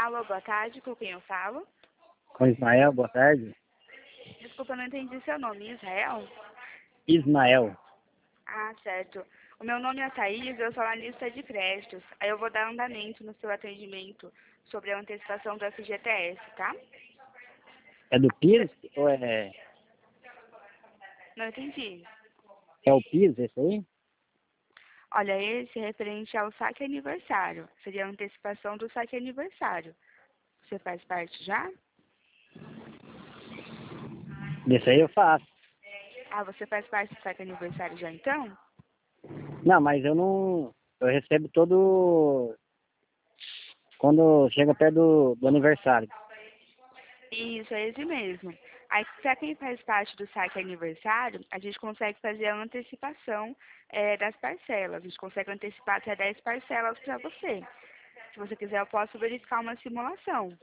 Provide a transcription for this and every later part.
Alô, boa tarde, com quem eu falo? Com Ismael, boa tarde. Desculpa, eu não entendi seu nome, Israel? Ismael. Ah, certo. O meu nome é Thaís, eu sou analista de créditos. Aí eu vou dar andamento no seu atendimento sobre a antecipação do FGTS, tá? É do PIS ou é Não entendi. o PIS esse aí? Olha, esse é referente ao saque aniversário. Seria a antecipação do saque aniversário. Você faz parte já? Desse aí eu faço. Ah, você faz parte do saque aniversário já então? Não, mas eu não. Eu recebo todo. Quando chega perto do aniversário. Isso, é esse mesmo. Aí, para quem faz parte do saque aniversário, a gente consegue fazer a antecipação das parcelas. A gente consegue antecipar até 10 parcelas para você. Se você quiser, eu posso verificar uma simulação.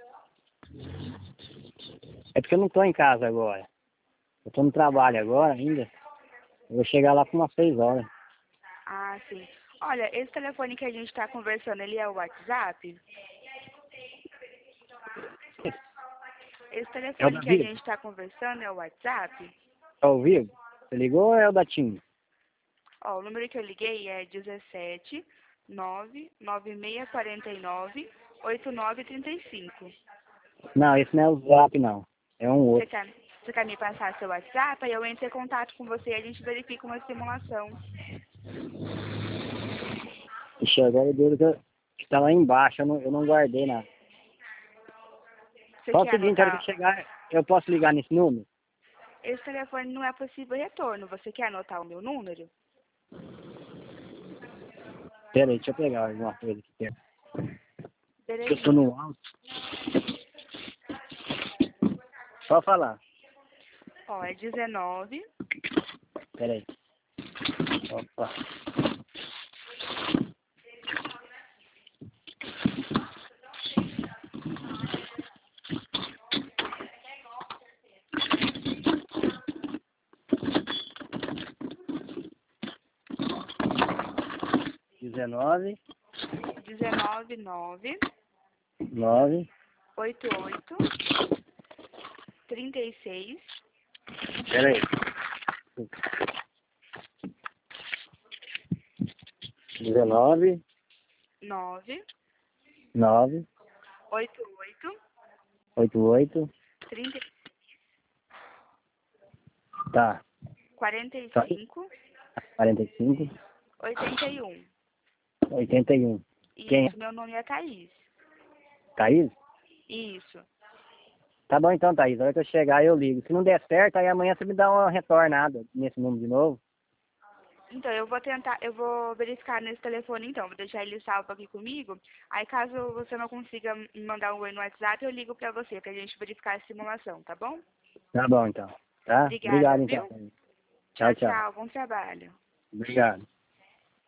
É porque eu não tô em casa agora. Eu tô no trabalho agora ainda. Eu vou chegar lá por umas 6 horas. Ah, sim. Olha, esse telefone que a gente está conversando, ele é o WhatsApp? Esse É o telefone da que a Vivo? gente está conversando é o WhatsApp? É o Vivo? Você ligou ou é o da TIM? Ó, o número que eu liguei é 17 99649 8935. Não, esse não é o Zap, não. É um Você outro. quer, você quer me passar seu WhatsApp? Aí eu entro em contato com você e a gente verifica uma simulação. Ixi, agora o duro que tá lá embaixo. Eu não guardei nada. Você Só o quer seguinte, a hora que eu anotar? chegar, eu posso ligar nesse número? Esse telefone não é possível retorno. Você quer anotar o meu número? Pera aí, deixa eu pegar alguma coisa aqui perto. Eu tô Belezinha. no alto. Só falar. Ó, é 19 Pera aí. Opa. Dezenove, 19 9 9, 88 36 pera aí. 19, 9 9, 88 88, 30 tá. 45 45, 81. 81. Quem é? Isso, meu nome é Thaís. Thaís? Isso. Tá bom então, Thaís. Na hora que eu chegar eu ligo. Se não der certo, aí amanhã você me dá uma retornada nesse número de novo. Então, eu vou tentar, eu vou verificar nesse telefone então, vou deixar ele salvo aqui comigo. Aí caso você não consiga me mandar um oi no WhatsApp, eu ligo pra você, pra gente verificar a simulação, tá bom? Tá bom então. Tá? Obrigada, Obrigado então, viu? Thaís. Tchau, Tchau, tchau. tchau, bom trabalho. Obrigado.